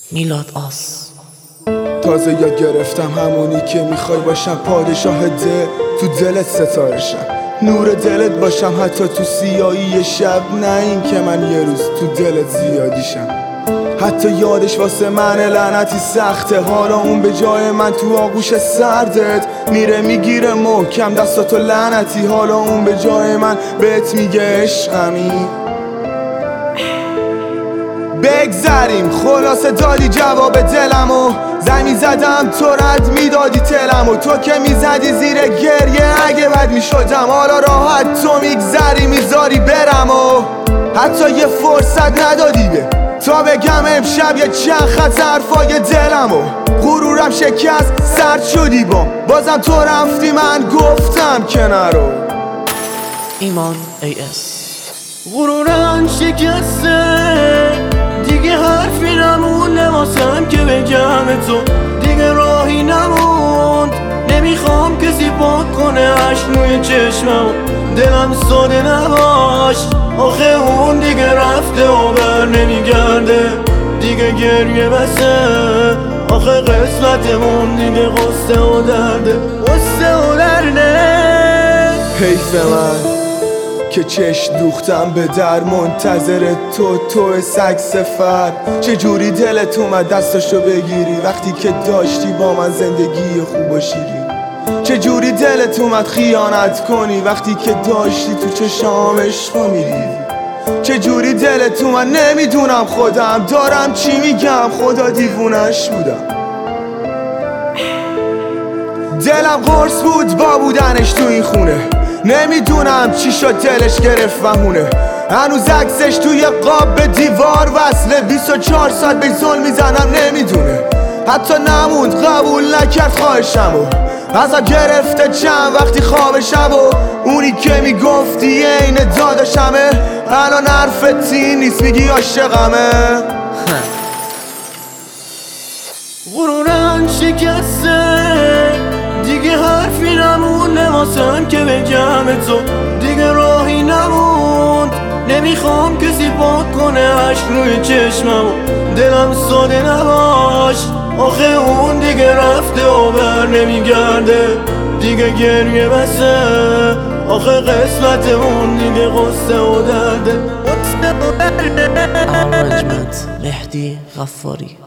میلاد آس. تازه یاد گرفتم همونی که میخوای باشم، پادشاه دل تو دلت ستارشم، نور دلت باشم حتی تو سیاهی شب، نه این که من یه روز تو دلت زیادیشم. حتی یادش واسه من لعنتی سخته، حالا اون به جای من تو آغوش سردت میره میگیره محکم دستاتو لعنتی، حالا اون به جای من بهت میگه عشقمی. بگذریم خلاصه دادی جواب دلمو، زنگ زدم تو رد میدادی تلمو، تو که میزدی زیر گریه اگه بد میشدم، حالا راحت تو میگذری میذاری برم و حتی یه فرصت ندادی تا بگم امشب یه چند خط حرفای دلمو. غرورم شکست سرد شدی بازم تو رفتی من گفتم که نرو. ایمان AS. غرورم شکسته دیگه حرفی نمونه واسم که بگم تو، دیگه راهی نموند، نمیخوام کسی پاک کنه عشق روی چشمم، دلم ساده نباش آخه اون دیگه رفته و بر نمیگرده، دیگه گریه بسه آخه قسمتمون دیگه قصه و درده، قصه و درده. حیف من که چشم دوختم به در منتظر تو سگ سفر، چجوری دلت اومد دستاشو بگیری وقتی که داشتی با من زندگی خوب و شیری، چجوری دلت اومد خیانت کنی وقتی که داشتی تو چشام عشقو میدیدی، چجوری دلت اومد نمیدونم خودم دارم چی میگم، خدا دیوونش بودم. دلم قرص بود با بودنش تو این خونه، نمیدونم چی شد دلش گرفت وهونه، هنوز عکسش توی قاب به دیوار وصله، 24 ساعت به ظلم میزنم نمیدونه، حتی نموند قبول نکرد خواهشمو، ازم گرفته چند وقتی خوابشم و اونی که میگفتی عین داداشمه، الان حرفت این نیست میگی عاشقمه. غرورم شکسته دیگه حرفی نمونه واسم که بگم تو، دیگه راهی نموند، نمیخوام کسی پاک کنه عشق روی چشمم، دلم ساده نباش آخه اون دیگه رفته و بر نمیگرده، دیگه گریه بسه آخه قسمتمون دیگه قصه و درده. Arrangement مهدی غفاری.